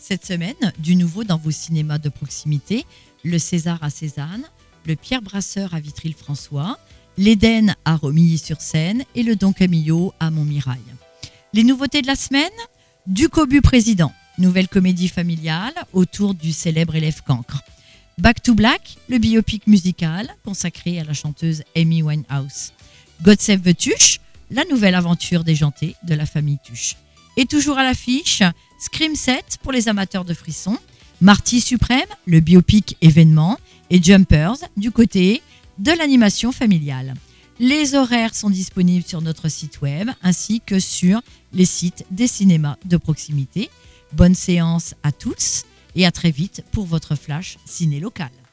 Cette semaine, du nouveau dans vos cinémas de proximité, le César à Cézanne, le Pierre Brasseur à Vitry-le-François, l'Éden à Romilly-sur-Seine et le Don Camillo à Montmirail. Les nouveautés de la semaine, du Cobu Président, nouvelle comédie familiale autour du célèbre élève cancre. Back to Black, le biopic musical consacré à la chanteuse Amy Winehouse. God Save the Tuche, la nouvelle aventure déjantée de la famille Tuche. Et toujours à l'affiche, Scream 7 pour les amateurs de frissons, Marty Suprême, le biopic événement, et Jumpers du côté de l'animation familiale. Les horaires sont disponibles sur notre site web ainsi que sur les sites des cinémas de proximité. Bonne séance à tous et à très vite pour votre flash ciné local.